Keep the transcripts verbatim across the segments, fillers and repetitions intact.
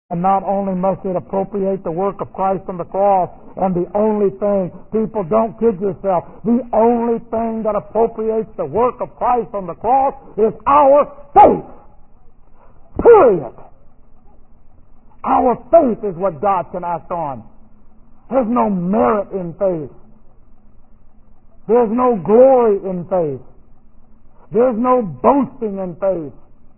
And not only must it appropriate the work of Christ on the cross, and the only thing, people, don't kid yourself, the only thing that appropriates the work of Christ on the cross is our faith. Period. Our faith is what God can act on. There's no merit in faith. There's no glory in faith. There's no boasting in faith.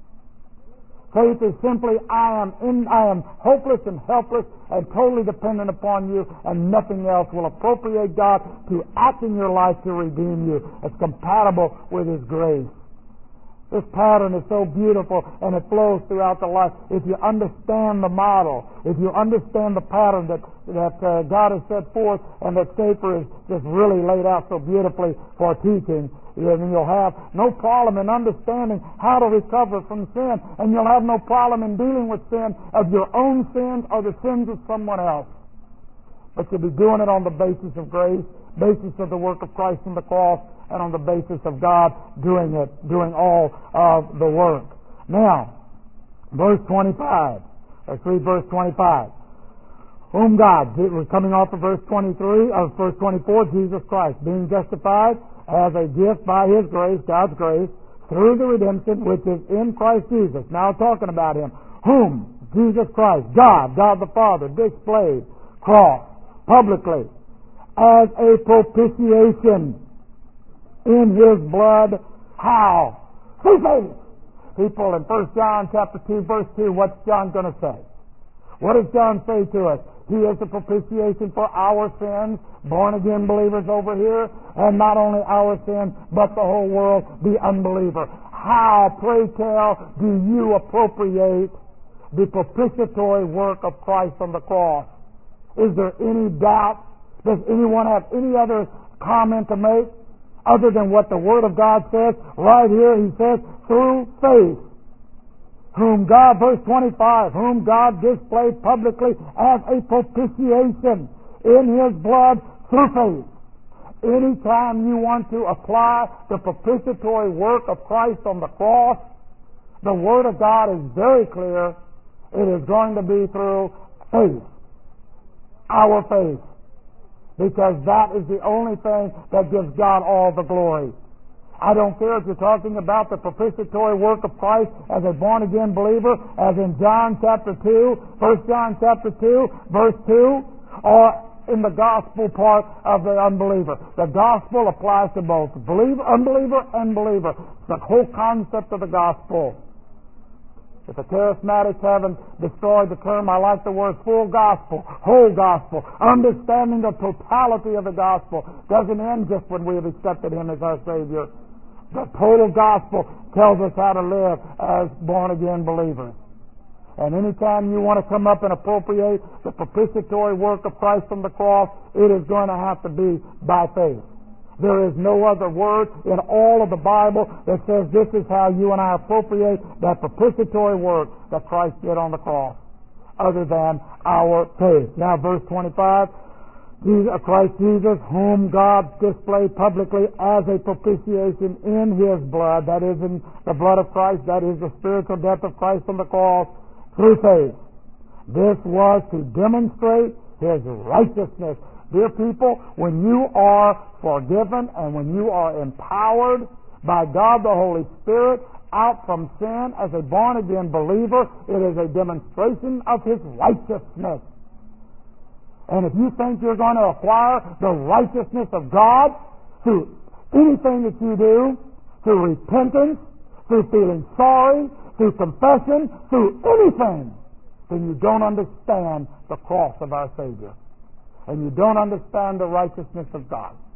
Faith is simply, I am in, I am hopeless and helpless and totally dependent upon you, and nothing else will appropriate God to act in your life to redeem you. It's compatible with His grace. This pattern is so beautiful, and it flows throughout the life. If you understand the model, if you understand the pattern that that uh, God has set forth, and that Schaeffer has just really laid out so beautifully for teaching, then you'll have no problem in understanding how to recover from sin, and you'll have no problem in dealing with sin of your own sins or the sins of someone else. But you'll be doing it on the basis of grace, basis of the work of Christ on the cross, and on the basis of God doing it, doing all of the work. Now, verse twenty-five. Let's read verse twenty-five. Whom God, we're coming off of verse twenty-three, of verse twenty-four, Jesus Christ, being justified as a gift by His grace, God's grace, through the redemption which is in Christ Jesus. Now talking about Him. Whom? Jesus Christ, God, God the Father, displayed, cross, publicly, as a propitiation in His blood. How? Through faith. People, in First John chapter two, verse two, what's John going to say? What does John say to us? He is the propitiation for our sins, born-again believers over here, and not only our sins, but the whole world, the unbeliever. How, pray tell, do you appropriate the propitiatory work of Christ on the cross? Is there any doubt? Does anyone have any other comment to make other than what the Word of God says? Right here he says, through faith. Whom God, verse twenty-five, whom God displayed publicly as a propitiation in His blood through faith. Anytime you want to apply the propitiatory work of Christ on the cross, the Word of God is very clear. It is going to be through faith. Our faith. Because that is the only thing that gives God all the glory. I don't care if you're talking about the propitiatory work of Christ as a born-again believer, as in John chapter two, First John chapter two, verse two, or in the gospel part of the unbeliever. The gospel applies to both believer, unbeliever, and believer. It's the whole concept of the gospel. If the charismatics haven't destroyed the term, I like the word full gospel, whole gospel, understanding the totality of the gospel. Doesn't end just when we have accepted Him as our Savior. The total gospel tells us how to live as born-again believers. And anytime you want to come up and appropriate the propitiatory work of Christ on the cross, it is going to have to be by faith. There is no other word in all of the Bible that says this is how you and I appropriate that propitiatory work that Christ did on the cross, other than our faith. Now, verse twenty-five, Jesus, Christ Jesus, whom God displayed publicly as a propitiation in His blood, that is in the blood of Christ, that is the spiritual death of Christ on the cross, through faith. This was to demonstrate His righteousness. Dear people, when you are forgiven and when you are empowered by God the Holy Spirit out from sin as a born-again believer, it is a demonstration of His righteousness. And if you think you're going to acquire the righteousness of God through anything that you do, through repentance, through feeling sorry, through confession, through anything, then you don't understand the cross of our Savior. And you don't understand the righteousness of God.